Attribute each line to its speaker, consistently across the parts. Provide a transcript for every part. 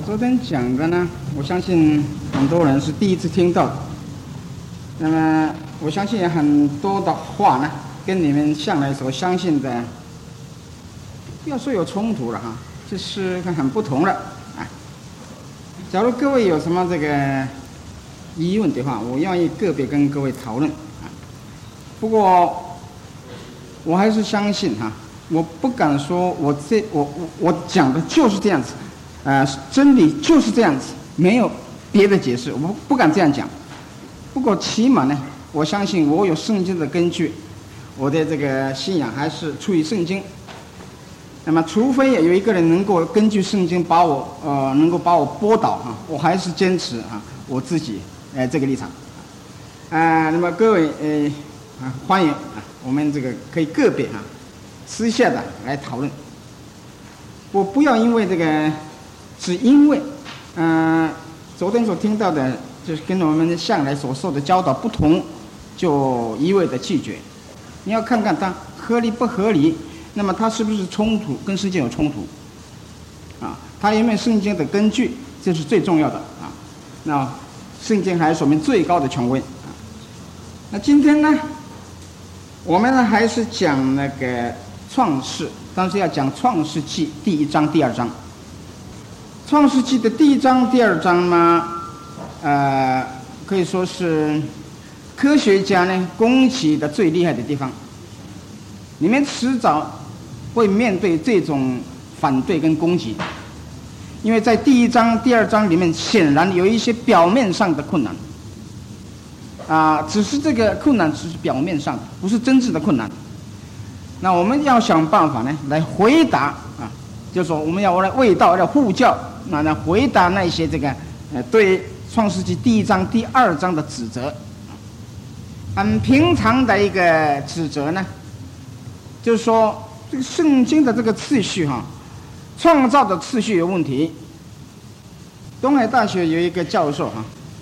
Speaker 1: 昨天讲的呢，我相信很多人是第一次听到的。那么我相信很多的话呢，跟你们向来所相信的，不要说有冲突了哈，这是很不同的啊。假如各位有什么这个疑问的话，我愿意个别跟各位讨论啊。不过我还是相信哈，我不敢说我讲的就是这样子。真理就是这样子，没有别的解释，我不敢这样讲。不过起码呢，我相信我有圣经的根据，我的这个信仰还是出于圣经。那么，除非有一个人能够根据圣经能够把我驳倒啊，我还是坚持啊我自己这个立场。那么各位欢迎我们这个可以个别私下的来讨论。我不要因为这个。只因为，昨天所听到的，就是跟我们向来所受的教导不同，就一味的拒绝。你要看看它合理不合理，那么它是不是冲突，跟圣经有冲突，它有没有圣经的根据，这是最重要的啊。那圣经还是我们最高的权威啊。那今天呢，我们呢还是讲那个创世，但是要讲创世纪第1章、第2章。创世纪的第1章、第2章呢，可以说是科学家呢攻击的最厉害的地方。你们迟早会面对这种反对跟攻击，因为在第1章、第2章里面显然有一些表面上的困难，只是这个困难只是表面上的，不是真正的困难。那我们要想办法呢来回答就是说我们要来为道要护教。那回答那些这个对创世纪第1章、第2章的指责，很平常的一个指责呢，就是说这个圣经的这个次序创造的次序有问题。东海大学有一个教授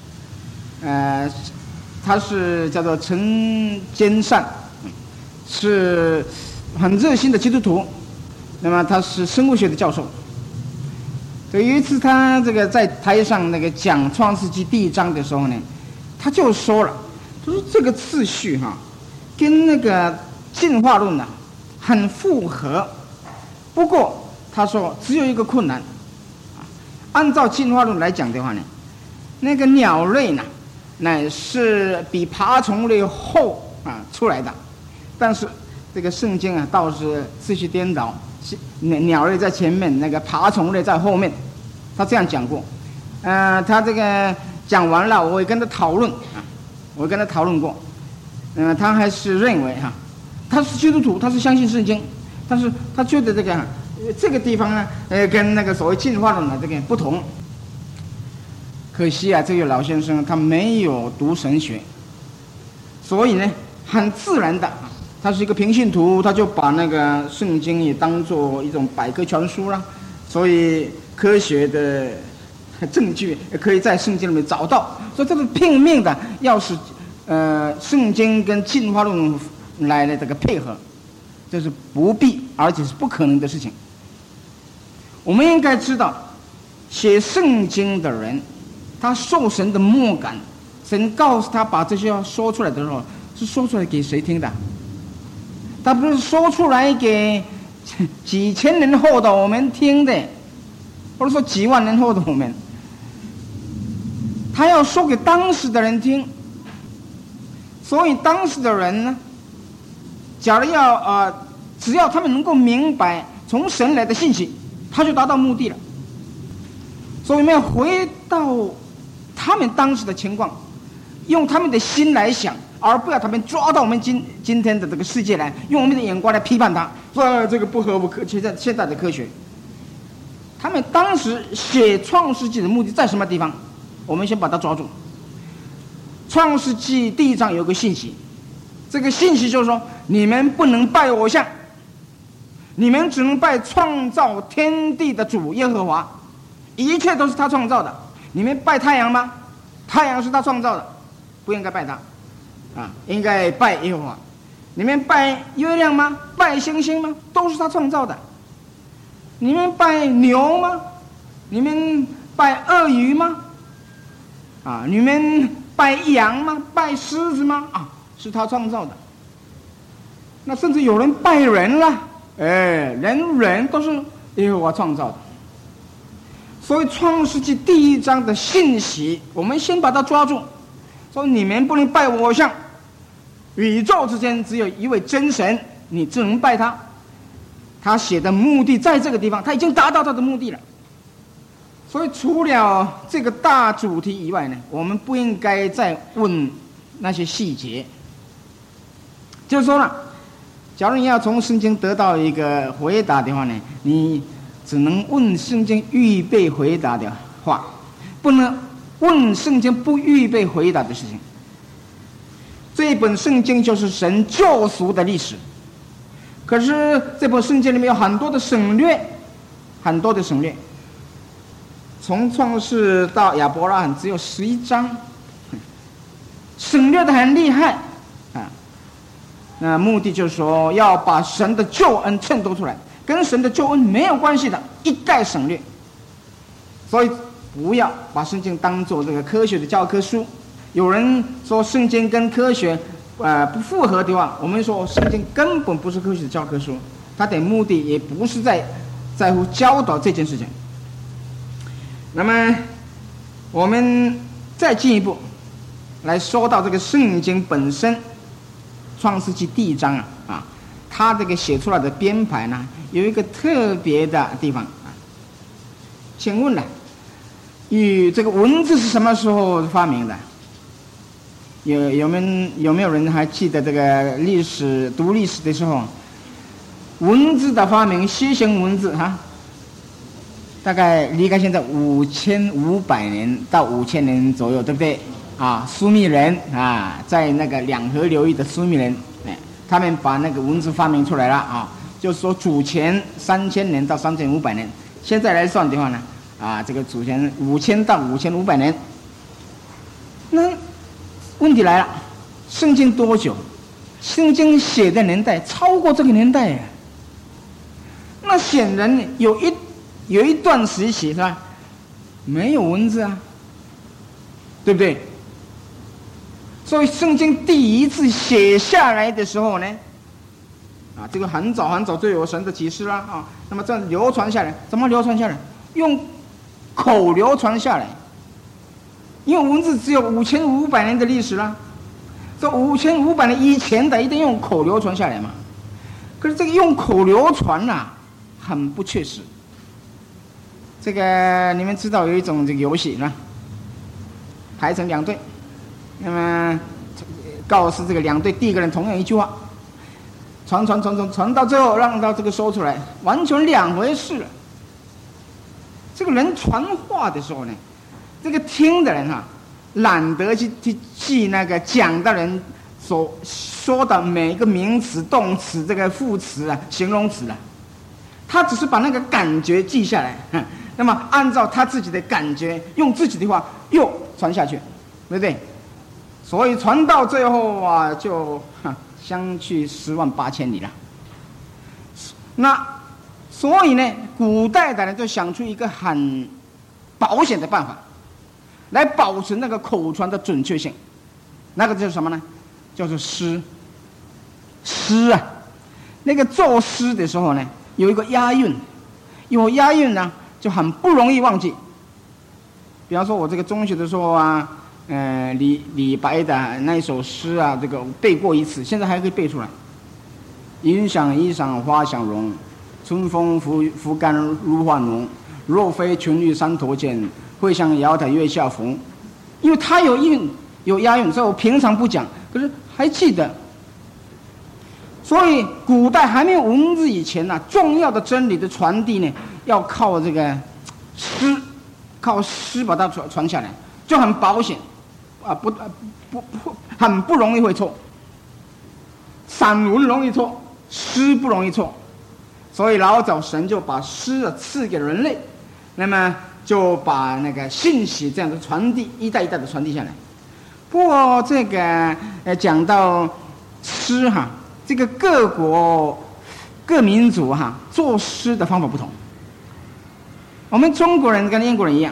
Speaker 1: 他是叫做陈坚善，是很热心的基督徒，那么他是生物学的教授。有一次他这个在台上那个讲创世纪第1章的时候呢，他就说了，他说这个次序跟那个进化论很符合。不过他说只有一个困难，按照进化论来讲的话呢，那个鸟类呢乃是比爬虫类后出来的，但是这个圣经倒是次序颠倒，鸟类在前面，那个爬虫类在后面，他这样讲过。他这个讲完了，我也跟他讨论过。他还是认为他是基督徒，他是相信圣经，但是他觉得这个地方呢，跟那个所谓进化论这个不同。可惜这位老先生他没有读神学，所以呢，很自然的。他是一个平信徒，他就把那个圣经也当作一种百科全书了，所以科学的证据可以在圣经里面找到，所以这是拼命的要使圣经跟进化论来的这个配合，这是不必而且是不可能的事情。我们应该知道，写圣经的人他受神的默感，神告诉他把这些话说出来的时候，是说出来给谁听的？他不是说出来给几千年后的我们听的，或者说几万年后的我们，他要说给当时的人听。所以当时的人呢，假如只要他们能够明白从神来的信息，他就达到目的了。所以我们要回到他们当时的情况，用他们的心来想，而不要他们抓到我们今天的这个世界来，用我们的眼光来批判他，说这个不合现在的科学。他们当时写创世纪的目的在什么地方？我们先把它抓住。创世纪第1章有个信息，这个信息就是说，你们不能拜偶像，你们只能拜创造天地的主耶和华，一切都是他创造的。你们拜太阳吗？太阳是他创造的，不应该拜他。应该拜耶和华。你们拜月亮吗？拜星星吗？都是他创造的。你们拜牛吗？你们拜鳄鱼吗？啊，你们拜羊吗？拜狮子吗？啊，是他创造的。那甚至有人拜人了，人都是耶和华创造的。所以创世纪第1章的信息，我们先把它抓住，说你们不能拜偶像，宇宙之间只有一位真神，你只能拜他。他写的目的在这个地方，他已经达到他的目的了。所以除了这个大主题以外呢，我们不应该再问那些细节。就是说呢，假如你要从圣经得到一个回答的话呢，你只能问圣经预备回答的话，不能问圣经不预备回答的事情。这一本圣经就是神救赎的历史，可是这本圣经里面有很多的省略，很多的省略。从创世到亚伯拉罕只有11章，省略的很厉害啊。那目的就是说要把神的救恩衬托出来，跟神的救恩没有关系的一概省略。所以不要把圣经当作这个科学的教科书。有人说圣经跟科学不符合的话，我们说圣经根本不是科学的教科书，它的目的也不是在乎教导这件事情。那么我们再进一步来说到这个圣经本身，创世纪第1章啊，它这个写出来的编排呢，有一个特别的地方啊。请问呢，这个文字是什么时候发明的？有没有人还记得这个读历史的时候，文字的发明，楔形文字哈？大概离开现在5500年到5000年左右，对不对？啊，苏密人啊，在那个两河流域的苏密人，他们把那个文字发明出来了啊，就是说主前3000年到3500年，现在来算的话呢，啊，这个主前5000到5500年。那问题来了，圣经多久？圣经写的年代超过这个年代呀。那显然有一段时期是吧，没有文字啊，对不对？所以圣经第一次写下来的时候呢，啊，这个很早很早就有神的启示啦啊。那么这样流传下来，怎么流传下来？用口流传下来，因为文字只有5500年的历史啦。这5500年以前的一定用口流传下来嘛。可是这个用口流传啊，很不确实。这个你们知道有一种这个游戏是吧？排成2队，那么告诉这个2队第一个人同样一句话，传到最后让到这个说出来，完全两回事了。这个人传话的时候呢，这个听的人啊，懒得去记那个讲的人所说的每一个名词、动词、这个副词啊、形容词啊，他只是把那个感觉记下来。那么按照他自己的感觉，用自己的话又传下去，对不对？所以传到最后啊，就相去108000里了。那所以呢，古代的人就想出一个很保险的办法，来保持那个口传的准确性。那个就是什么呢？就是诗啊。那个作诗的时候呢，有一个押韵，有押韵呢，就很不容易忘记。比方说我这个中学的时候啊，李白的那一首诗啊，这个背过一次，现在还可以背出来。云想衣裳花想容，春风拂槛露华浓。若非群玉山头见，会向瑶台月下逢。因为它有韵有押韵，所以我平常不讲，可是还记得。所以古代还没有文字以前呢，重要的真理的传递呢，要靠这个诗，靠诗把它传下来，就很保险啊，很不容易会错。散文容易错，诗不容易错，所以老早神就把诗赐给人类，那么就把那个信息这样的传递，一代一代的传递下来。不过这个讲到诗哈，这个各国各民族哈作诗的方法不同。我们中国人跟英国人一样，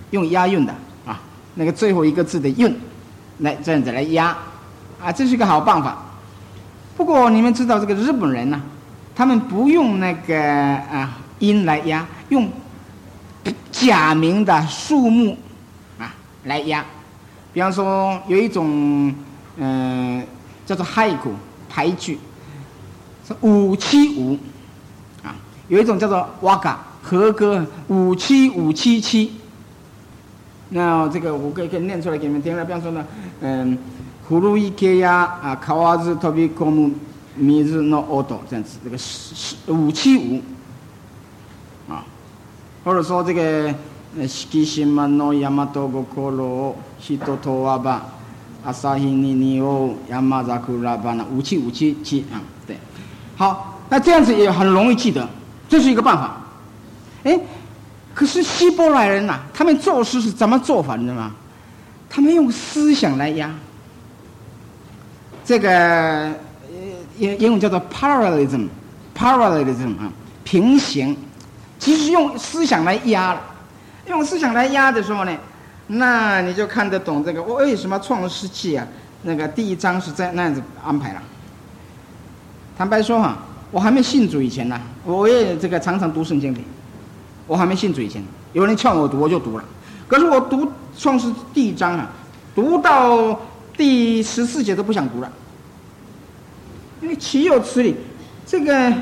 Speaker 1: 用押韵的啊，那个最后一个字的韵，来这样子来押，啊，这是一个好办法。不过你们知道这个日本人呢，他们不用那个音来押，用假名的数目啊来押。比方说有一种叫做俳句排句，是575啊，有一种叫做哇嘎和歌57577。那这个我可以念出来给你们听了。比方说呢，古路池や川ず飛び込む水の音，这样子，这个575啊，或者说这个敷島の大和心を人とわば朝日に匂う山桜花57577啊，对，好，那这样子也很容易记得，这是一个办法。可是希伯来人呐，他们作诗是怎么做法，你知道吗？他们用思想来押，这个英文叫做 parallelism 啊，平行，其实用思想来押了。用思想来押的时候呢，那你就看得懂这个我为什么创世纪啊，那个第1章是那样子安排了。坦白说哈，我还没信主以前呢，我也这个常常读圣经的。我还没信主以前，有人劝我读，我就读了。可是我读创世第1章啊，读到第14节都不想读了，因为岂有此理！这个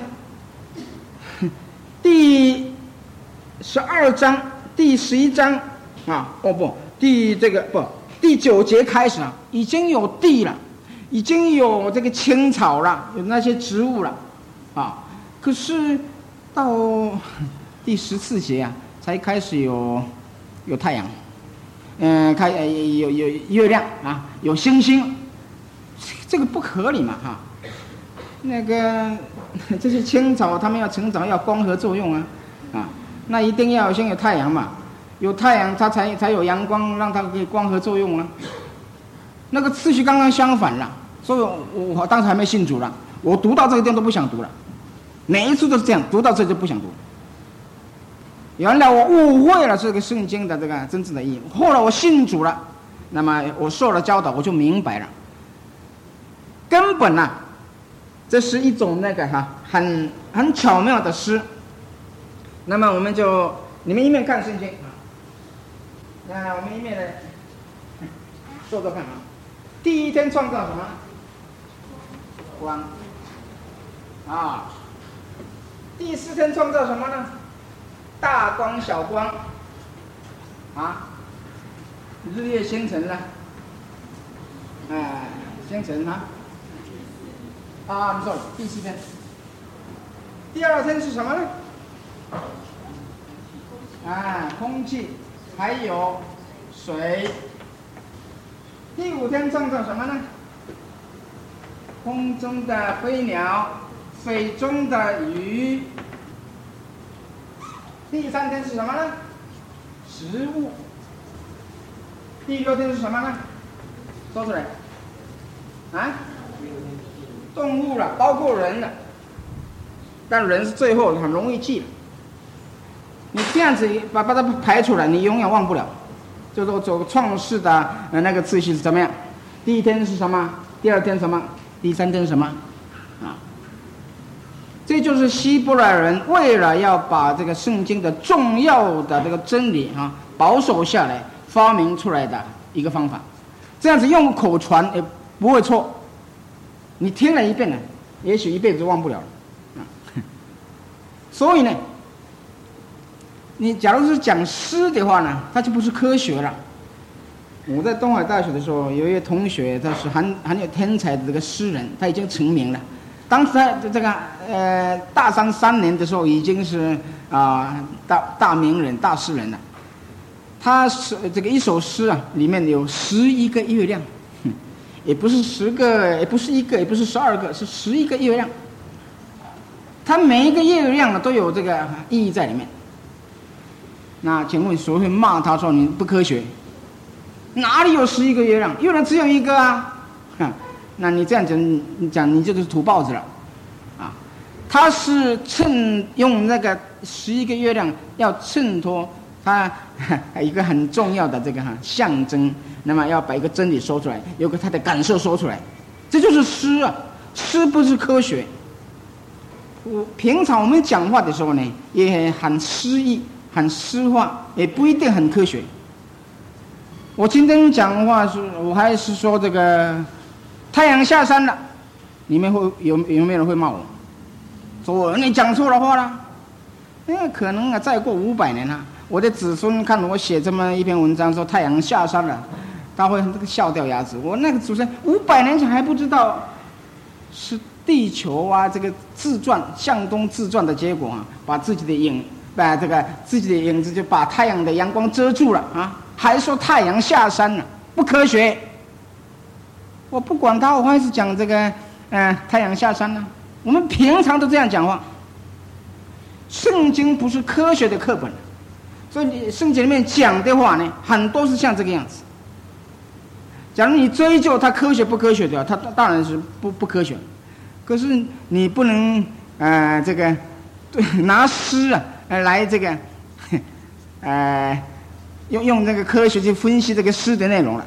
Speaker 1: 第12章、第11章啊，第9节开始啊，已经有地了，已经有这个青草了，有那些植物了，啊，可是到第14节啊，才开始有太阳，有月亮啊，有星星，这个不合理嘛哈。那个这些青草，它们要成长要光合作用啊，那一定要先有太阳嘛，有太阳它才有阳光，让它可以光合作用啊。那个次序刚刚相反了，所以我当时还没信主了，我读到这个地方都不想读了，每一次都是这样，读到这就不想读。原来我误会了这个圣经的这个真正的意义。后来我信主了，那么我受了教导，我就明白了。根本啊，这是一种那个很巧妙的诗。那么我们就你们一面看圣经啊，那我们一面来说说看啊。第一天创造什么？光啊。第4天创造什么呢？大光小光啊，日月星辰了，星辰你说第7天，第2天是什么呢？空气还有水。第5天创造什么呢？空中的飞鸟，水中的鱼。第3天是什么呢？食物。第6天是什么呢？说出来。动物了，包括人了。但人是最后很容易记。你这样子把它排出来，你永远忘不了。就说走创世的那个次序是怎么样？第1天是什么？第2天什么？第3天什么？这就是希伯来人为了要把这个圣经的重要的这个真理保守下来，发明出来的一个方法。这样子用口传也不会错，你听了一遍呢，也许一辈子忘不了了。所以呢，你假如是讲诗的话呢，它就不是科学了。我在东海大学的时候，有一位同学，他是很有天才的这个诗人，他已经成名了。当时他这个大三3年的时候，已经是大名人、大诗人了。他是这个一首诗啊，里面有11个月亮，也不是10个，也不是1个，也不是12个，是11个月亮。他每一个月亮呢，都有这个意义在里面。那请问谁会骂他说你不科学？哪里有11个月亮？月亮只有1个啊！那你这样讲，你就是土包子了，他是用那个11个月亮要衬托它一个很重要的这个象征，那么要把一个真理说出来，有个他的感受说出来，这就是诗啊。诗不是科学。平常我们讲话的时候呢，也很诗意，很诗化，也不一定很科学。我今天讲话我还是说这个太阳下山了，你们有没有人会骂我？说你讲错了话了？可能啊，再过500年啊，我的子孙看我写这么一篇文章说太阳下山了，他会这个笑掉牙齿。我那个祖先500年前还不知道是地球啊这个自转向东自转的结果啊，把自己的影子就把太阳的阳光遮住了啊，还说太阳下山了，不科学。我不管他，我还是讲这个太阳下山了。我们平常都这样讲话。圣经不是科学的课本，所以你圣经里面讲的话呢，很多是像这个样子。假如你追究它科学不科学的话，它当然是不科学。可是你不能这个拿诗啊来这个用这个科学去分析这个诗的内容了。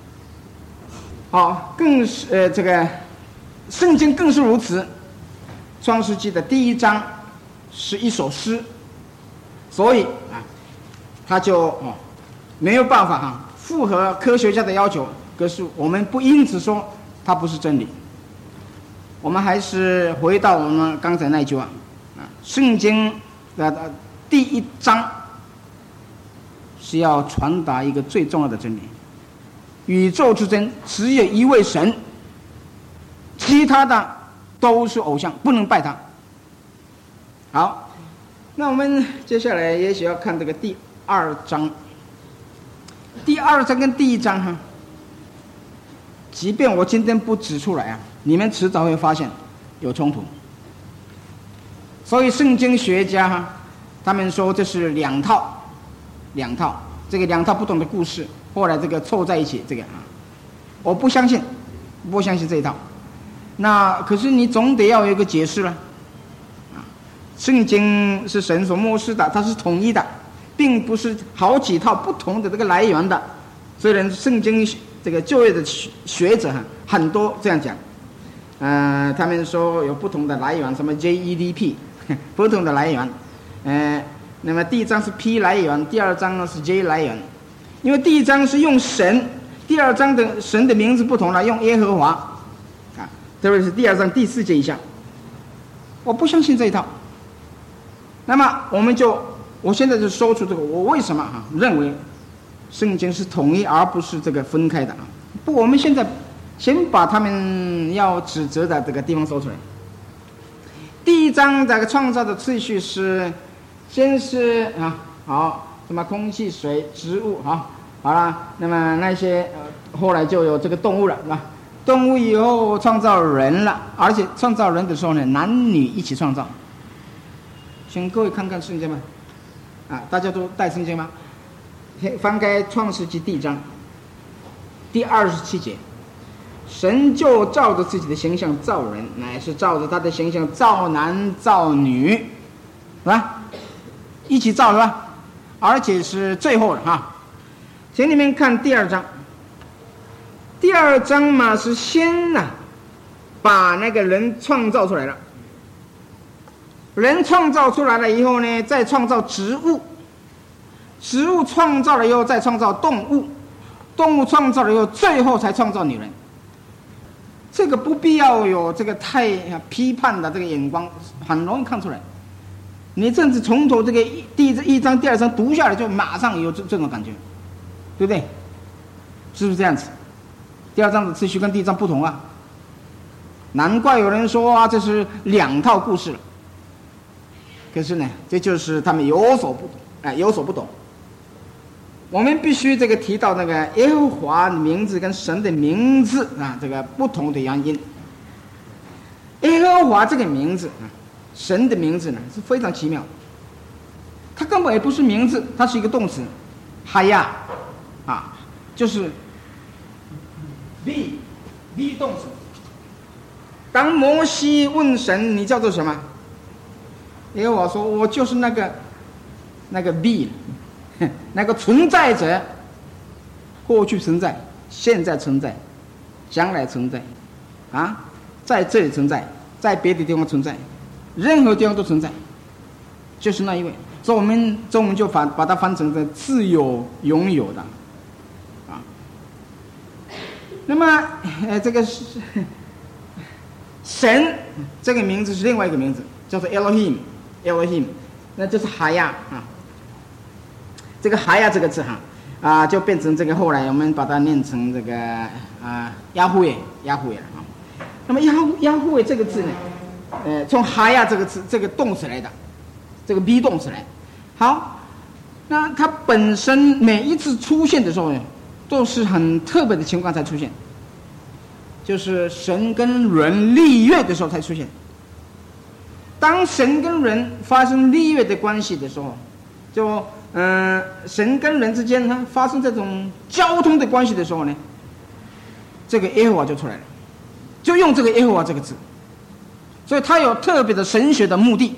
Speaker 1: 好，更是这个圣经更是如此。创世纪的第1章是一首诗，所以它就没有办法符合科学家的要求。可是我们不因此说它不是真理。我们还是回到我们刚才那句话圣经的第1章是要传达一个最重要的真理：宇宙之真只有一位神，其他的都是偶像，不能拜他。好，那我们接下来也许要看这个第2章。第2章跟第1章即便我今天不指出来你们迟早会发现有冲突。所以圣经学家他们说这是两套，这个2套不同的故事，后来这个凑在一起，这个我不相信这一套。那可是你总得要有一个解释了。圣经是神所默示的，它是统一的，并不是好几套不同的这个来源的。虽然圣经这个就业的学者很多这样讲，他们说有不同的来源，什么 JEDP 不同的来源。那么第1章是 P 来源，第2章呢是 J 来源。因为第1章是用神，第2章的神的名字不同了，用耶和华特别是第2章第4节以下。我不相信这一套。那么我现在就说出这个，我为什么认为圣经是统一而不是这个分开的不，我们现在先把他们要指责的这个地方说出来。第1章这个创造的次序是，先是什么空气、水、植物好了，那么那些后来就有这个动物了，是吧？动物以后创造人了，而且创造人的时候呢，男女一起创造。请各位看看圣经吧，大家都带圣经吗？翻开创世纪第1章第27节，神就照着自己的形象造人，乃是照着他的形象造男造女，是吧？一起造，是吧？而且是最后的请你们看第2章。第2章嘛是先把那个人创造出来了，人创造出来了以后呢，再创造植物，植物创造了以后再创造动物，动物创造了以后最后才创造女人。这个不必要有这个太批判的这个眼光，很容易看出来。你这样子从头这个第1章第2章读下来，就马上有这种感觉，对不对？是不是这样子？第2章的次序跟第1章不同难怪有人说这是2套故事了。可是呢，这就是他们有所不懂。我们必须这个提到那个耶和华的名字跟神的名字这个不同的原因。耶和华这个名字神的名字呢是非常奇妙，它根本也不是名字，它是一个动词，哈亚就是 be 动词。当摩西问神你叫做什么，耶和华说我就是那个 be 那个存在者，过去存在，现在存在，将来存在，啊，在这里存在，在别的地方存在，任何地方都存在，就是那一位。所以我们中文就把它翻成的自有拥有的，啊。那么这个是神这个名字是另外一个名字，叫做 Elohim， 那就是哈亚啊。这个哈亚这个字哈就变成这个后来我们把它念成这个亚护耶了啊。那么亚护耶这个字呢，从哈亚这个字这个动词来的，这个 be 动词来。好，那它本身每一次出现的时候呢，都是很特别的情况才出现，就是神跟人立约的时候才出现。当神跟人发生立约的关系的时候，就神跟人之间呢发生这种交通的关系的时候呢，这个耶和华就出来了，就用这个耶和华这个字，所以它有特别的神学的目的。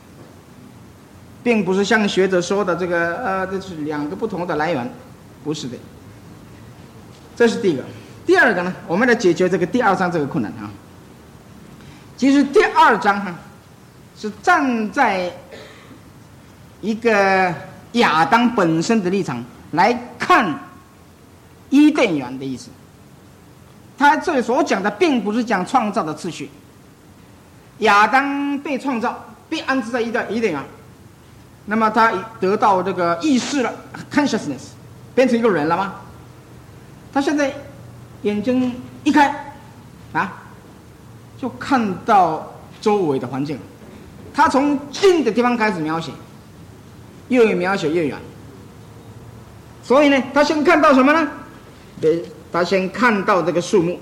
Speaker 1: 并不是像学者说的这个这是两个不同的来源，不是的。这是第一个。第二个呢，我们来解决这个第二章这个困难啊。其实第二章是站在一个亚当本身的立场来看伊甸园的意思。他这里所讲的并不是讲创造的次序。亚当被创造，被安置在伊甸园。那么他得到这个意识了 ，consciousness， 变成一个人了吗？他现在眼睛一开，就看到周围的环境。他从近的地方开始描写，越描写越远。所以呢，他先看到什么呢？他先看到这个树木，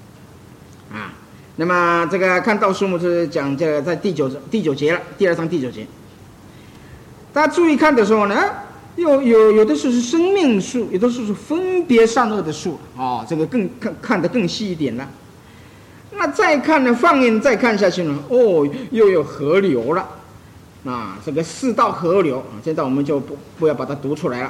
Speaker 1: 那么这个看到树木是讲这个在第九节了，第二章第9节。大家注意看的时候呢，有的是生命树，有的是分别善恶的树这个更看得更细一点了。那再看呢，放眼再看下去呢，又有河流了，这个4道河流现在我们就不要把它读出来了，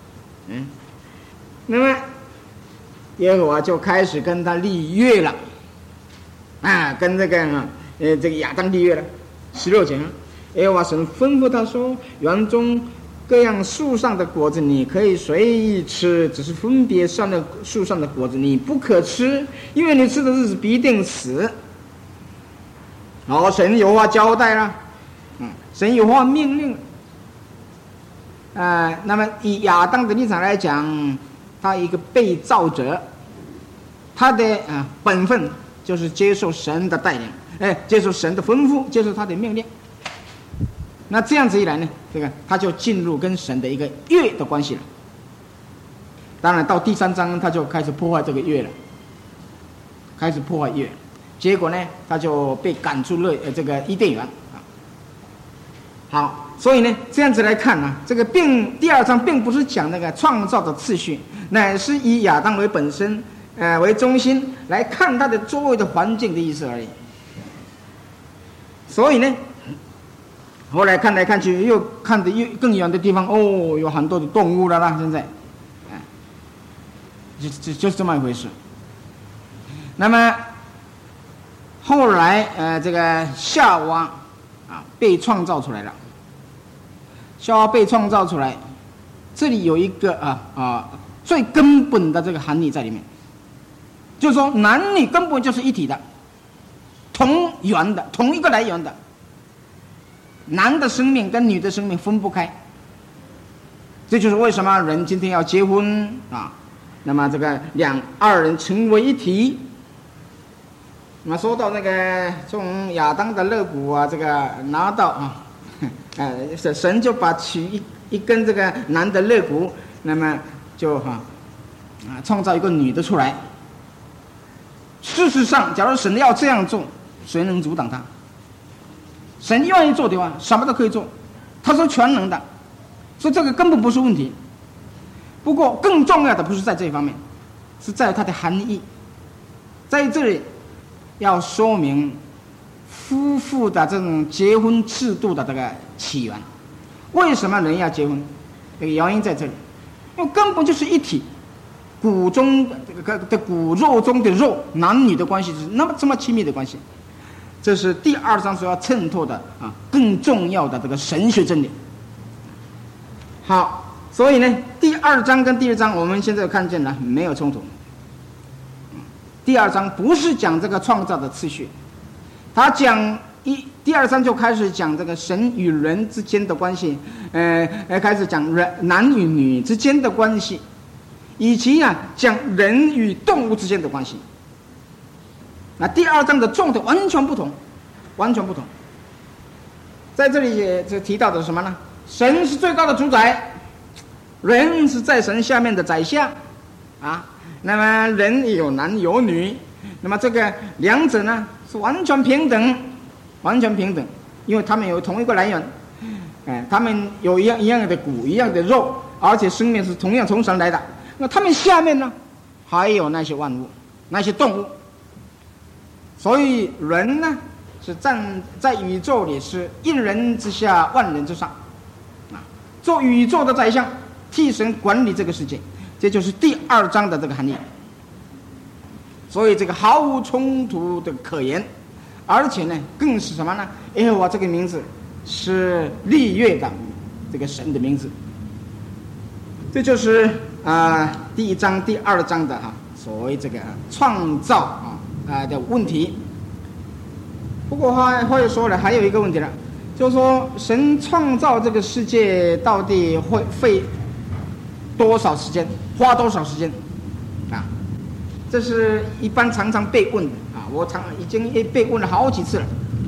Speaker 1: 那么耶和华就开始跟他立约了，跟这个亚当立约了，16节。耶和华神吩咐他说：“园中各样树上的果子你可以随意吃，只是分别善恶树上的果子你不可吃，因为你吃的日子必定死。”神有话交代了，神有话命令。那么以亚当的立场来讲，他一个被造者，他的本分就是接受神的带领，接受神的吩咐，接受他的命令。那这样子一来呢，他就进入跟神的一个约的关系了。当然到第3章他就开始破坏这个约了，开始破坏约，结果呢他就被赶出了这个伊甸园。好，所以呢这样子来看这个第2章并不是讲那个创造的次序，乃是以亚当为本身为中心来看他的周围的环境的意思而已。所以呢后来看来看去，又看得更远的地方，有很多的动物了啦。现在，就是这么一回事。那么后来这个夏娃被创造出来了。夏娃被创造出来，这里有一个最根本的这个含义在里面，就是说男女根本就是一体的，同源的，同一个来源的。男的生命跟女的生命分不开，这就是为什么人今天要结婚那么这个二人成为一体。那么说到那个从亚当的肋骨这个拿到神就把取一根这个男的肋骨，那么就创造一个女的出来。事实上，假如神要这样做，谁能阻挡他？神愿意做的话，什么都可以做，他是全能的，所以这个根本不是问题。不过更重要的不是在这一方面，是在它的含义。在这里要说明夫妇的这种结婚制度的这个起源。为什么人要结婚？ 这个原因在这里，因为根本就是一体，骨中的骨肉中的肉，男女的关系是这么亲密的关系。这是第二章所要衬托的更重要的这个神学真理。好，所以呢，第二章跟第一章我们现在看见了没有冲突。第二章不是讲这个创造的次序，他讲第二章就开始讲这个神与人之间的关系，开始讲男与女之间的关系，以及讲人与动物之间的关系。那第二章的重点完全不同，完全不同。在这里也提到的是什么呢？神是最高的主宰，人是在神下面的宰相那么人有男有女，那么这个两者呢是完全平等，完全平等，因为他们有同一个来源，他们有一样的骨，一样的肉，而且生命是同样从神来的。那他们下面呢还有那些万物，那些动物。所以人呢是站在宇宙里，是一人之下万人之上做宇宙的宰相，替神管理这个世界。这就是第二章的这个含义。所以这个毫无冲突的可言，而且呢更是什么呢？耶和华这个名字是立约的这个神的名字。这就是第一章第二章的所谓这个创造的问题。不过话又说了，还有一个问题了，就是说神创造这个世界到底会费多少时间，花多少时间这是一般常常被问的我已经被问了好几次了。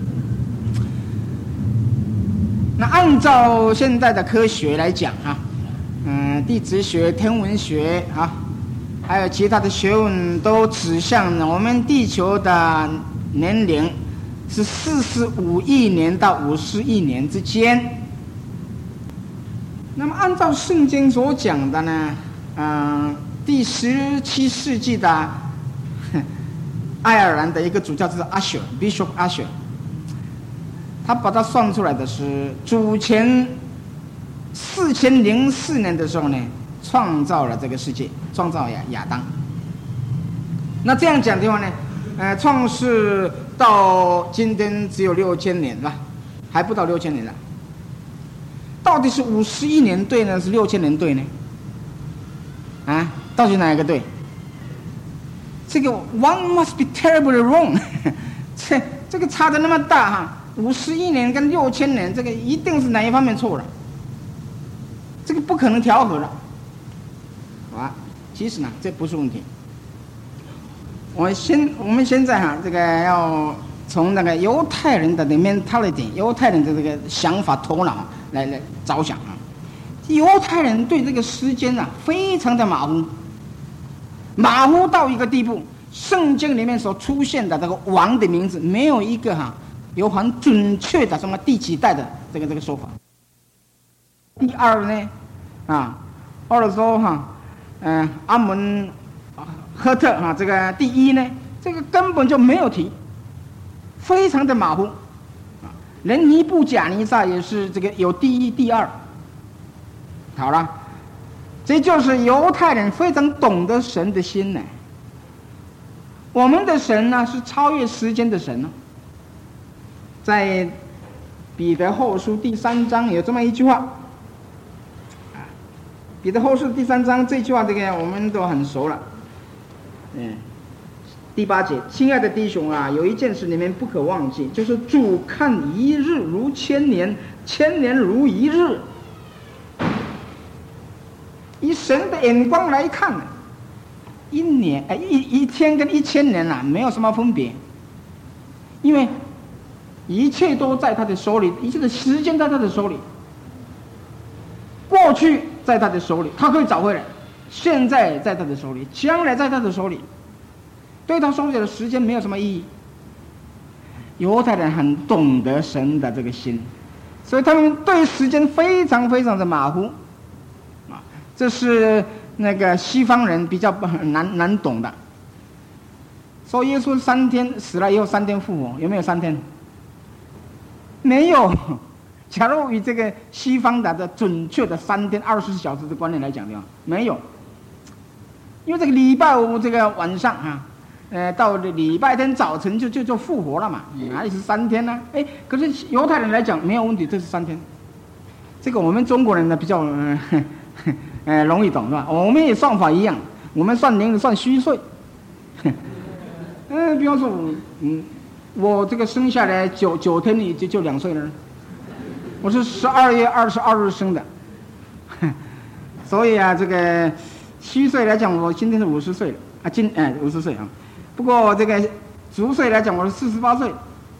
Speaker 1: 那按照现在的科学来讲地质学、天文学还有其他的学问都指向我们地球的年龄是45亿年到50亿年之间。那么按照圣经所讲的呢第17世纪的爱尔兰的一个主教就是Bishop Usher， 他把它算出来的是主前4004年的时候呢创造了这个世界，创造亚当。那这样讲的话呢创世到今天只有6000年吧，还不到6000年了。到底是50亿年对呢，是6000年对呢？到底哪一个对？这个 one must be terribly wrong 这个差的那么大50亿年跟6000年，这个一定是哪一方面错了，这个不可能调和了。其实呢这不是问题。我们现在这个要从那个犹太人的 mentality， 犹太人的这个想法头脑来着想犹太人对这个时间非常的马虎到一个地步，圣经里面所出现的这个王的名字没有一个有很准确的什么第几代的这个说法。第二呢或者说阿门赫特这个第一呢，这个根本就没有提，非常的马虎连尼布甲尼撒也是这个有第一第二。好了，这就是犹太人非常懂得神的心呢。我们的神呢是超越时间的神在彼得后书第3章有这么一句话彼得后书第3章这句话这个我们都很熟了第8节，亲爱的弟兄有一件事你们不可忘记，就是主看一日如千年，千年如一日。以神的眼光来看一天跟1000年没有什么分别，因为一切都在他的手里，一切的时间在他的手里，过去在他的手里，他可以找回来，现在在他的手里，将来在他的手里，对他手里的时间没有什么意义。犹太人很懂得神的这个心，所以他们对时间非常非常的马虎这是那个西方人比较难懂的。说耶稣3天死了以后3天复活，有没有3天？没有， 假如以这个西方的准确的3天24小时的观念来讲的话，没有，因为这个礼拜五这个晚上到礼拜天早晨就复活了嘛，哪里是3天呢？可是犹太人来讲没有问题，这是3天。这个我们中国人呢比较容易懂是吧？我们也算法一样，我们算年算虚岁。比方说我这个生下来9天就2岁了，我是12月22日生的，所以这个虚岁来讲，我今天是50岁了50岁啊。不过这个足岁来讲，我是48岁。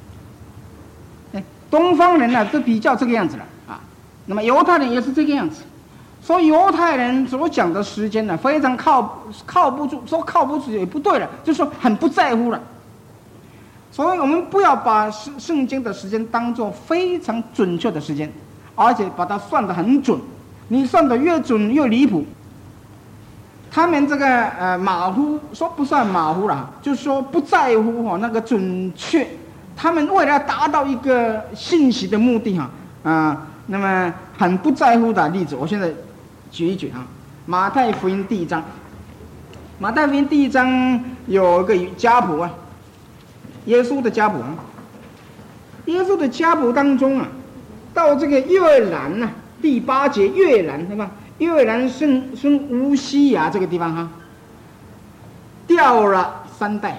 Speaker 1: 东方人呢都比较这个样子了啊。那么犹太人也是这个样子，所以犹太人所讲的时间呢，非常靠不住，说靠不住也不对了，就是说很不在乎了。所以我们不要把圣经的时间当作非常准确的时间，而且把它算得很准。你算得越准越离谱。他们这个马虎，说不算马虎了，就是说不在乎那个准确。他们为了达到一个信息的目的那么很不在乎的例子，我现在举一举马太福音第1章。马太福音第1章有一个家谱耶稣的家谱耶稣的家谱当中到这个约兰第8节约兰对吧？约兰生乌西雅这个地方掉了3代。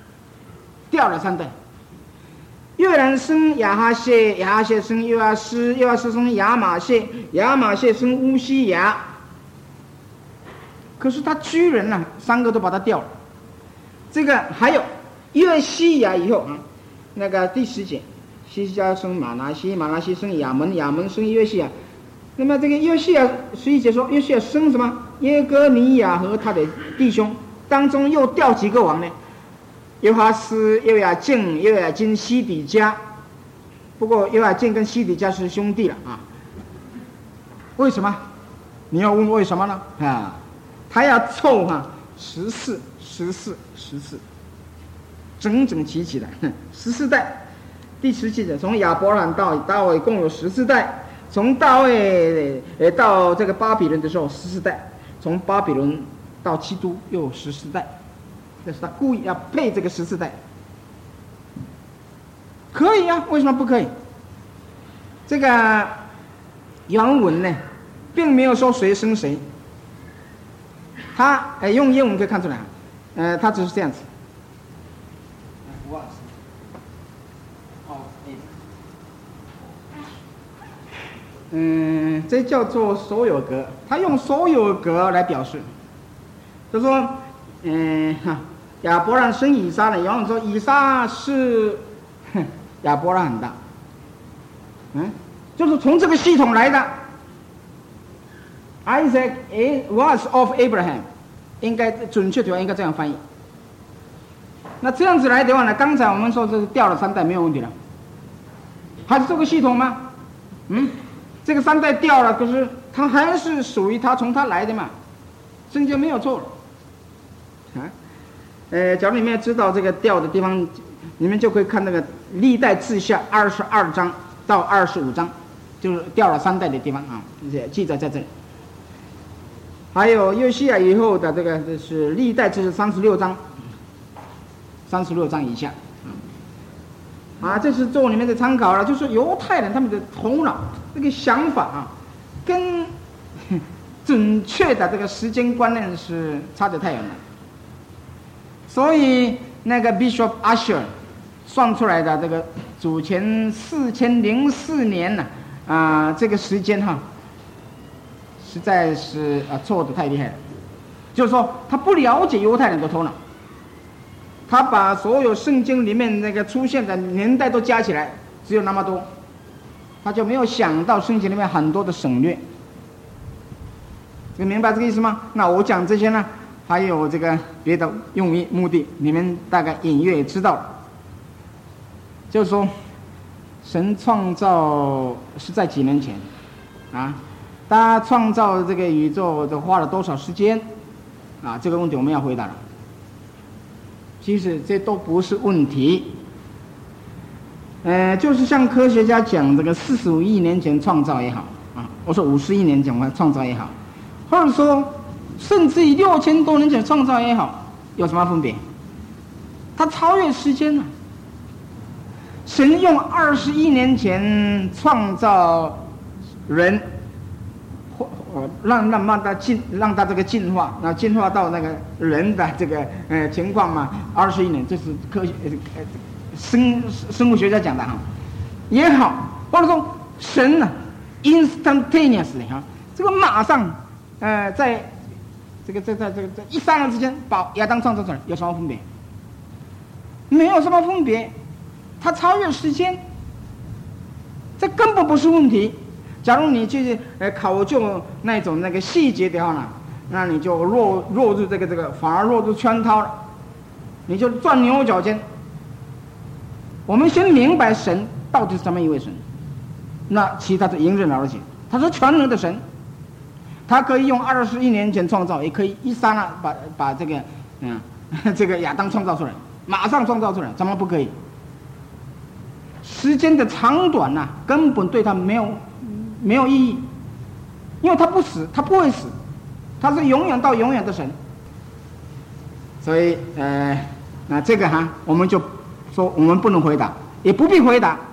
Speaker 1: 约兰生亚哈谢，亚哈谢生约阿斯，约阿斯生亚玛谢，亚玛谢生乌西雅。可是他居然3个都把他掉了。这个还有约西亚以后那个第10节，西西家生马拿西，马拿西生亚门，亚门生约西亚。那么这个约西亚11节说约西亚生什么？耶哥尼亚和他的弟兄当中又掉几个王呢？约哈斯、约雅敬、约雅金、西底家。不过约雅敬跟西底家是兄弟了为什么？你要问为什么呢？他要凑14，整整齐齐的14代。第17节，从亚伯兰到大卫共有14代，从大卫到这个巴比伦的时候14代，从巴比伦到基督又有14代。这是他故意要配这个14代。可以为什么不可以？这个原文呢并没有说谁生谁，他用英文可以看出来他只是这样子。这叫做所有格，他用所有格来表示，就说亚伯兰生以撒呢，有人说以撒是亚伯兰很大，就是从这个系统来的。Isaac was of Abraham， 应该准确的话应该这样翻译。那这样子来的话呢，刚才我们说这是掉了3代没有问题了，还是这个系统吗？这个3代掉了，可是他还是属于他从他来的嘛，圣经没有错了。假如你们要知道这个掉的地方，你们就可以看那个历代志下22章到25章，就是掉了3代的地方记载在这里。还有约西亚以后的这个是历代志36章以下这是做你们的参考了。就是犹太人他们的头脑这个想法跟准确的这个时间观念是差得太远了。所以那个 Bishop Usher 算出来的这个主前4004年这个时间实在是错得太厉害了。就是说他不了解犹太人的头脑，他把所有圣经里面那个出现的年代都加起来只有那么多，他就没有想到圣经里面很多的省略。明白这个意思吗？那我讲这些呢还有这个别的用意目的，你们大概隐约也知道了。就是说神创造是在几年前他创造这个宇宙都花了多少时间这个问题我们要回答了。其实这都不是问题， 就是像科学家讲这个45亿年前创造也好啊，我说50亿年前创造也好，或者说甚至于6000多年前创造也好，有什么分别？它超越时间了。神用20亿年前创造人，让他这个进化，然后进化到那个人的这个情况嘛，20亿年，这是科学生物学家讲的哈，也好，或者说神呢 ，instantaneously 哈，这个马上在这个一刹那之间把亚当创造出来，有什么分别？没有什么分别，它超越时间，这根本不是问题。假如你去考究那个细节的话呢，那你就落入这个反而落入圈套了，你就钻牛角尖。我们先明白神到底是怎么一位神，那其他的迎刃而解。他是全能的神，他可以用20亿年前创造，也可以一刹那把这个这个亚当创造出来，马上创造出来，怎么不可以？时间的长短呐，根本对他没有意义，因为他不死，他不会死，他是永远到永远的神。所以那这个我们就说我们不能回答，也不必回答，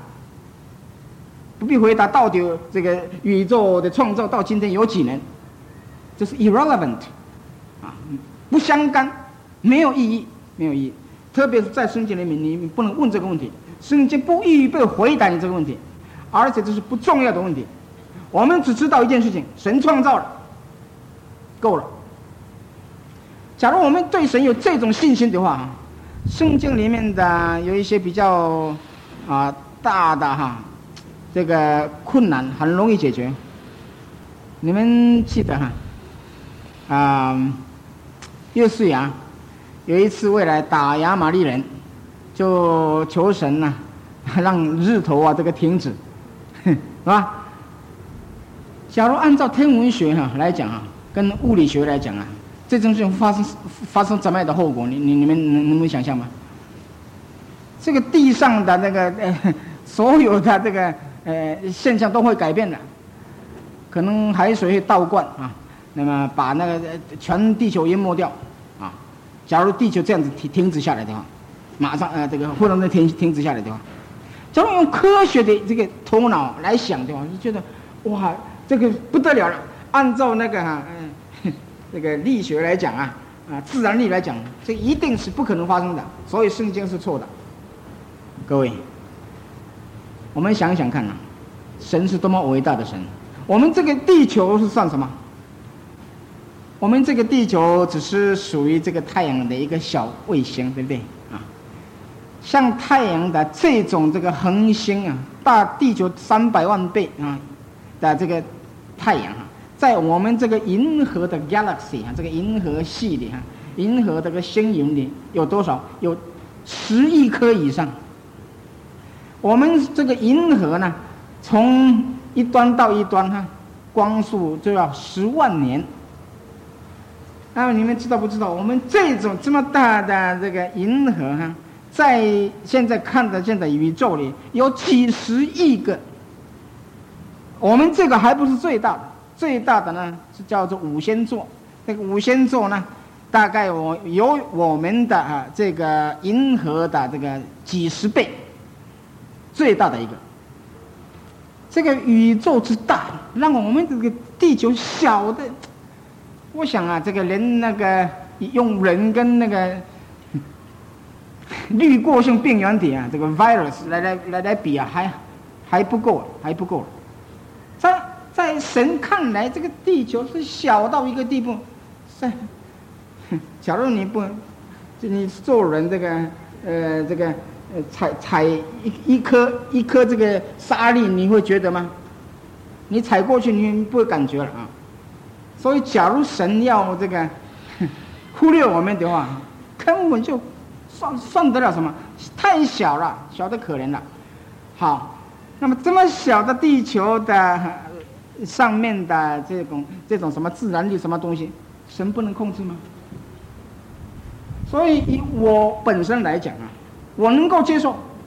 Speaker 1: 到底这个宇宙的创造到今天有几年，这是 irrelevant 啊，不相干，没有意义。特别是在圣经里面，你不能问这个问题，圣经不预备回答你这个问题，而且这是不重要的问题。我们只知道一件事情：神创造了，够了。假如我们对神有这种信心的话，圣经里面的有一些比较大的这个困难很容易解决。你们记得约书亚有一次为了打亚玛力人，就求神让日头这个停止，是吧？假如按照天文学来讲跟物理学来讲这种事情发生怎么样的后果？你们能想象吗？这个地上的那个所有的这个现象都会改变的，可能海水会倒灌那么把那个全地球淹没掉假如地球这样子停止下来的话，马上这个忽然间停止下来的话，假如用科学的这个头脑来想的话，就觉得哇，这个不得了了。按照那个这个力学来讲自然力来讲，这一定是不可能发生的，所以圣经是错的。各位，我们想想看神是多么伟大的神。我们这个地球是算什么？我们这个地球只是属于这个太阳的一个小卫星，对不对像太阳的这种这个恒星大地球300万倍的这个太阳在我们这个银河的 galaxy 这个银河系里银河这个星云里有多少？有10亿颗以上。我们这个银河呢，从一端到一端光速就要10万年。那么你们知道不知道？我们这么大的这个银河在现在看得见的宇宙里有几十亿个。我们这个还不是最大的，最大的呢是叫做五仙座。这个五仙座呢，大概有我们的这个银河的这个几十倍，最大的一个。这个宇宙之大，让我们这个地球小的。我想这个连那个用人跟那个滤过性病原体这个 virus 来比还不够，在神看来，这个地球是小到一个地步。假如你做人踩一颗这个沙粒，你会觉得吗？你踩过去，你不会感觉了所以，假如神要这个忽略我们的话，根本就算得了什么？太小了，小得可怜了。好，那么这么小的地球的上面的这种什么自然力什么东西，神不能控制吗？所以以我本身来讲我能够接受，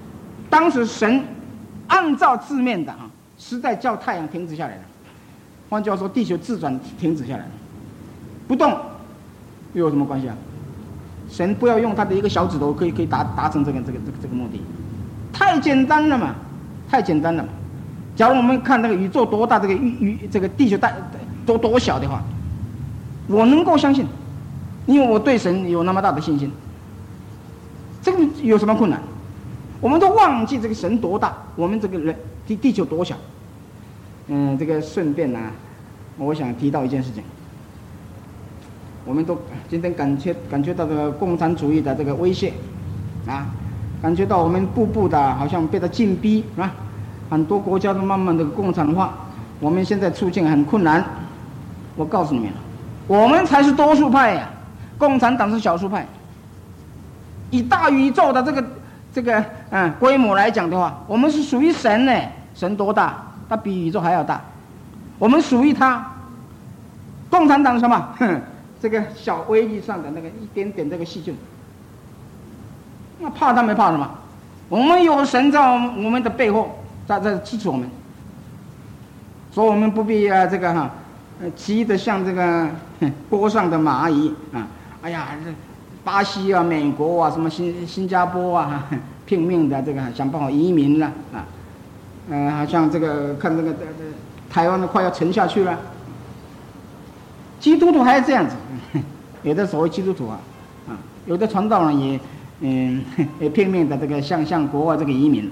Speaker 1: 当时神按照字面的是在叫太阳停止下来了。换句话说，地球自转停止下来了，不动，又有什么关系啊？神不要用他的一个小指头可以达成这个目的，太简单了嘛，太简单了嘛。假如我们看那个宇宙多大，这个地球多小的话，我能够相信，因为我对神有那么大的信心。这个有什么困难？我们都忘记这个神多大，我们这个人地球多小。这个顺便我想提到一件事情。我们都今天感觉到这个共产主义的这个威胁，感觉到我们步步的好像被它禁逼，是吧？很多国家都慢慢的共产化，我们现在处境很困难。我告诉你们，我们才是多数派呀，共产党是少数派。以大宇宙的这个规模来讲的话，我们是属于神呢。神多大？它比宇宙还要大。我们属于它。共产党什么？这个小微粒上的那个一点点这个细菌，那怕他没怕什么？我们有神在我们的背后在支持我们，所以我们不必急得像这个锅上的蚂蚁哎呀，巴西美国什么新加坡拼命的想办法移民了好像这个看这个台湾快要沉下去了。基督徒还是这样子，有的所谓基督徒有的传道人也拼命的向国外移民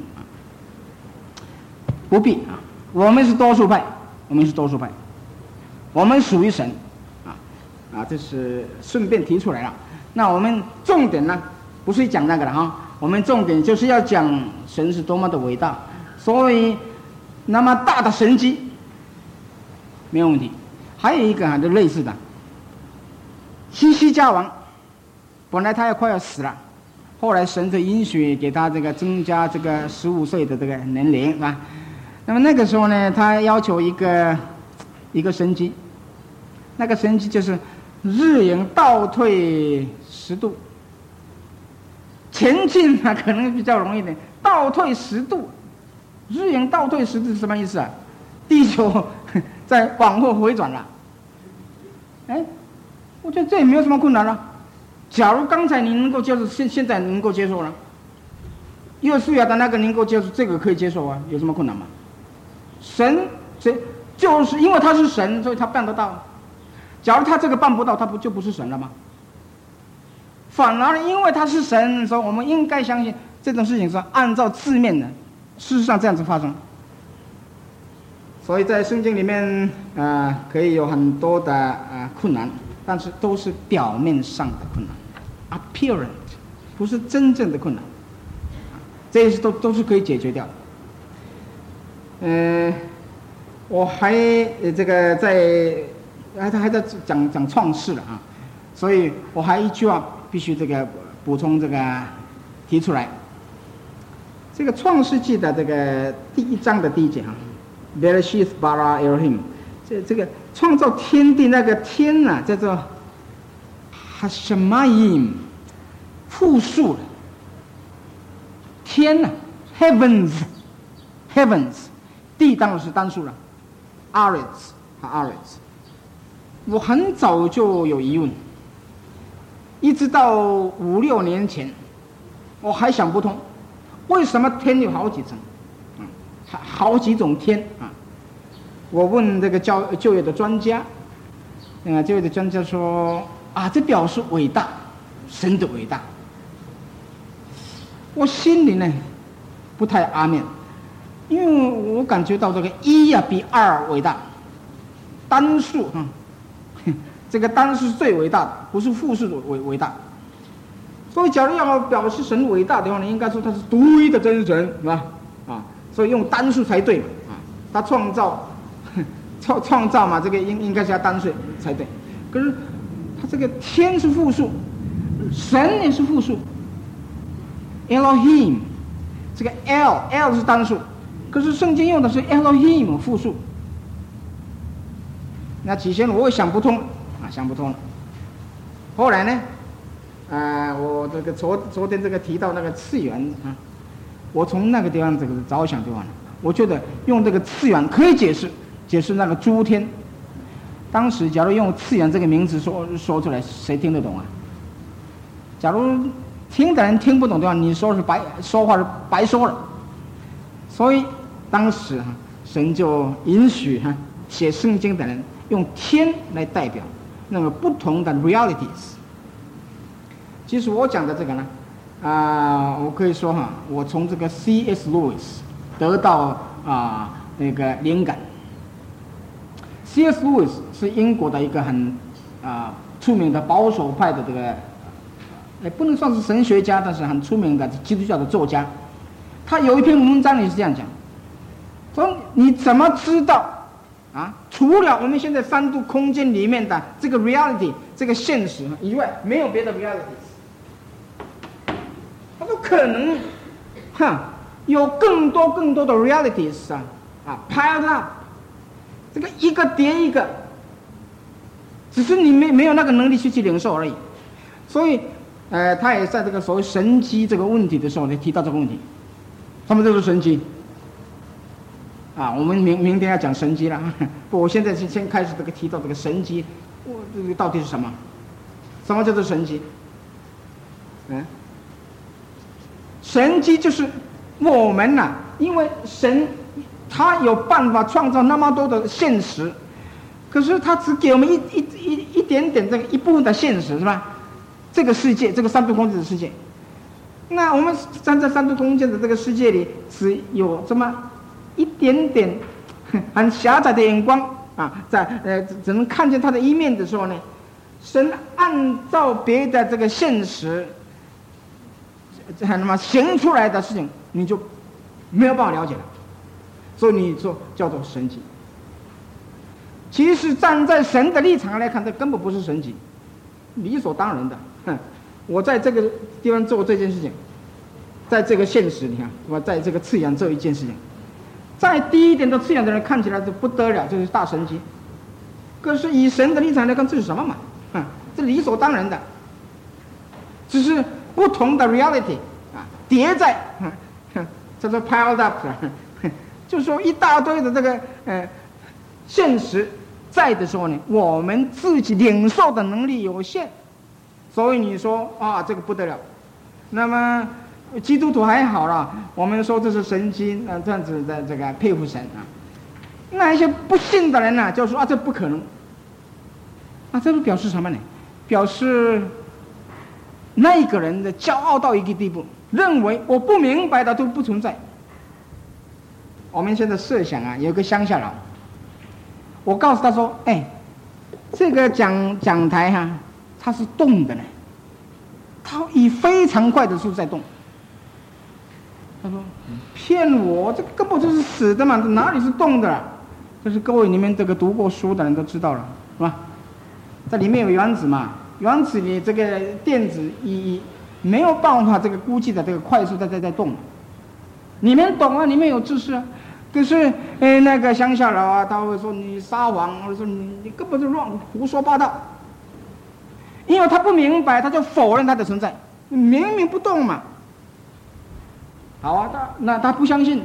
Speaker 1: 不必我们是多数派，我们属于神这是顺便提出来了。那我们重点呢，不是讲那个了我们重点就是要讲神是多么的伟大，所以那么大的神迹没有问题。还有一个就类似的，西西家王，本来他快要死了，后来神就允许给他增加15岁的年龄是吧？那么那个时候呢，他要求一个神迹，那个神迹就是日影倒退10度，前进可能比较容易一点，倒退10度，日影倒退10度是什么意思啊？地球在往后回转了。我觉得这也没有什么困难了。假如刚才你能够接受，现在能够接受了，约书亚的那个能够接受，这个可以接受有什么困难吗？神就是因为他是神，所以他办得到。假如他这个办不到，他就不是神了吗？反而因为他是神，所以我们应该相信这种事情是按照字面的，事实上这样子发生。所以在圣经里面可以有很多的困难，但是都是表面上的困难 ，apparent， 不是真正的困难，这些都是可以解决掉。我还还在讲创世了所以我还一句话必须补充提出来。这个创世纪的第1章的第1节Bereshith bara Elohim， 这个创造天地那个天叫做 Hashemayim， 复数了。天heavens， 地当然是单数了 Aretz。我很早就有疑问，一直到5、6年前，我还想不通，为什么天有好几层，好几种天我问就业的专家，就业的专家说这表示伟大，神的伟大。我心里呢不太阿面，因为我感觉到1比2伟大，单数这个单数是最伟大的，不是复数伟大。所以假如要表示神伟大的话呢，应该说他是独一的真神，是吧？所以用单数才对嘛他创造嘛，这个应该是要单数才对。可是他这个天是复数，神也是复数 ，Elohim， 这个 L 是单数，可是圣经用的是 Elohim 复数。那起先我也想不通了，后来呢，我昨天提到那个次元我从那个地方这个着想的话呢，我觉得用这个次元可以解释那个诸天。当时假如用次元这个名词说出来，谁听得懂啊？假如听的人听不懂的话，你说话是白说了。所以当时神就允许写圣经的人用天来代表那个不同的 realities。其实我讲的这个呢，我可以说我从这个 C.S. Lewis 得到那个灵感。C.S. Lewis 是英国的一个很出名的保守派的这个，也不能算是神学家，但是很出名的基督教的作家。他有一篇文章里是这样讲，说你怎么知道除了我们现在三度空间里面的这个 reality 这个现实以外，没有别的 realities。他说可能有更多的 realities piled up， 这个一个叠一个，只是你没有那个能力去领受而已。所以他也在这个所谓神机这个问题的时候呢，提到这个问题。他们就是神机我们明天要讲神机了。不，我现在先开始这个提到这个神机，这个到底是什么？什么叫做神机？神机就是我们因为神他有办法创造那么多的现实，可是他只给我们一点点这个一部分的现实，是吧？这个世界，这个三度空间的世界，那我们站在三度空间的这个世界里，只有这么一点点很狭窄的眼光只能看见他的一面的时候呢，神按照别的这个现实那么行出来的事情，你就没有办法了解了。所以你说叫做神迹。其实站在神的立场来看，这根本不是神迹，理所当然的。我在这个地方做这件事情，在这个现实，你看我在这个次元做一件事情，再低一点的次元的人看起来就不得了，这是大神迹。可是以神的立场来看，这是什么嘛？这理所当然的，只是不同的 reality 叠在叫做 piled up， 就是说一大堆的这个现实在的时候呢，我们自己领受的能力有限，所以你说这个不得了。那么基督徒还好了，我们说这是神迹，这样子的这个佩服神那一些不信的人呢，就说这不可能。这是表示什么呢？表示那个人的骄傲到一个地步，认为我不明白的都不存在。我们现在设想有个乡下佬，我告诉他说，这个讲台它是动的呢，它以非常快的速度在动。他说骗我，这个根本就是死的嘛，哪里是动的这是各位你们这个读过书的人都知道了，是吧？在里面有原子嘛，原子里这个电子没有办法这个估计的这个快速在动。你们懂你们有知识可是那个乡下佬他会说你撒谎，或者说你根本就胡说八道，因为他不明白，他就否认它的存在，明明不动嘛。好那他不相信，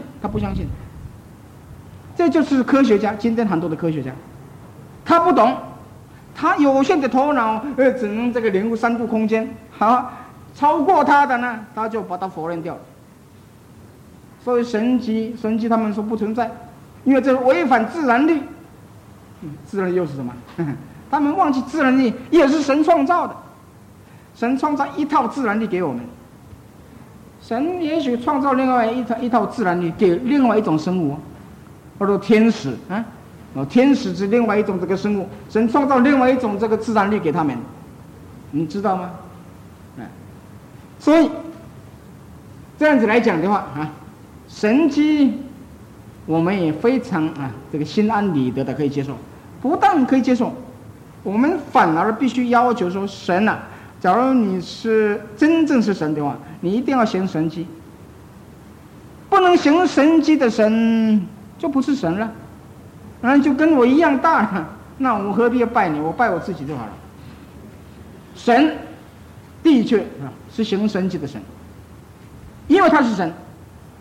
Speaker 1: 这就是科学家，今天很多的科学家，他不懂，他有限的头脑只能这个领悟三度空间，超过他的呢，他就把它否认掉了。所以神迹他们说不存在，因为这是违反自然律。自然律又是什么？他们忘记自然律也是神创造的，神创造一套自然律给我们，神也许创造另外一套自然律给另外一种生物，或者天使天使是另外一种这个生物，神创造另外一种这个自然律给他们，你知道吗？所以这样子来讲的话神迹我们也非常这个心安理得的可以接受。不但可以接受，我们反而必须要求说神假如你是真正是神的话，你一定要行神迹，不能行神迹的神就不是神了，就跟我一样大了，那我何必要拜你？我拜我自己就好了。神的确是行神迹的神，因为他是神，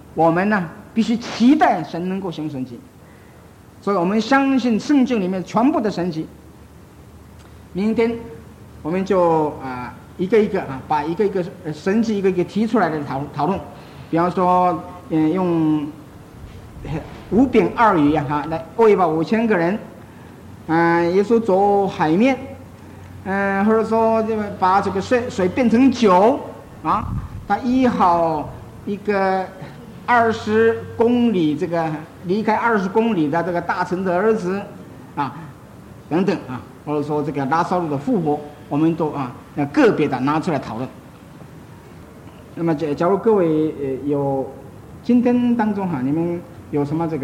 Speaker 1: 我们呢必须期待神能够行神迹，所以我们相信圣经里面全部的神迹。明天我们就一个一个把一个一个神迹一个一个提出来的讨论。比方说用5饼2鱼来喂饱5000个人，耶稣走海面，或者说把这个水变成酒他医好一个20公里离开20公里的这个大臣的儿子等等或者说这个拉萨路的复活，我们都个别的拿出来讨论。那么假如各位有今天当中你们有什么这个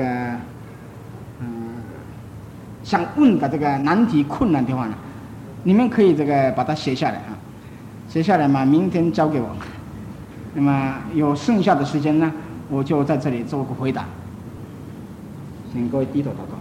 Speaker 1: 想问的这个难题困难的话呢，你们可以把它写下来写下来嘛，明天交给我。那么有剩下的时间呢，我就在这里做个回答。请各位低头祷告。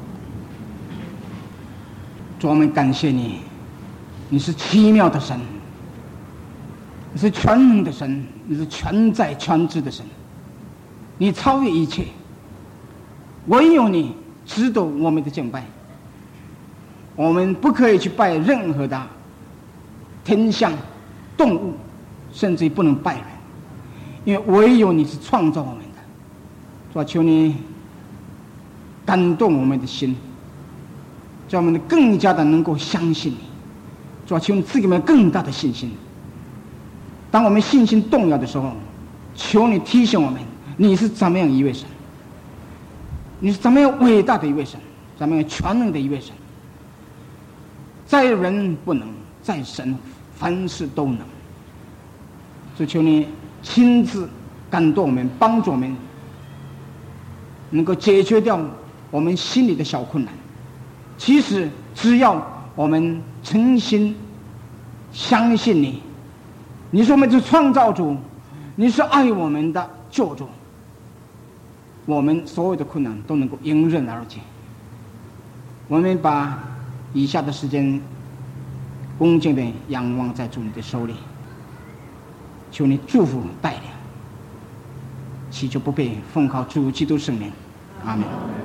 Speaker 1: 主，我们感谢你，你是奇妙的神，你是全能的神，你是全在全知的神，你超越一切，唯有你值得我们的敬拜。我们不可以去拜任何的天象、动物，甚至于不能拜人，因为唯有你是创造我们的。主啊，求你感动我们的心，叫我们更加的能够相信你。主啊，求你赐给我们更大的信心。当我们信心动摇的时候，求你提醒我们，你是怎么样一位神，你是怎么样伟大的一位神，怎么样全能的一位神。在人不能，在神凡事都能。所以求你亲自感动我们，帮助我们能够解决掉我们心里的小困难。其实只要我们诚心相信你，你是我们的创造主，你是爱我们的救主，我们所有的困难都能够迎刃而解。我们把以下的时间恭敬地仰望在主你的手里，求你祝福带领，祈求不被奉靠主基督圣名，阿们。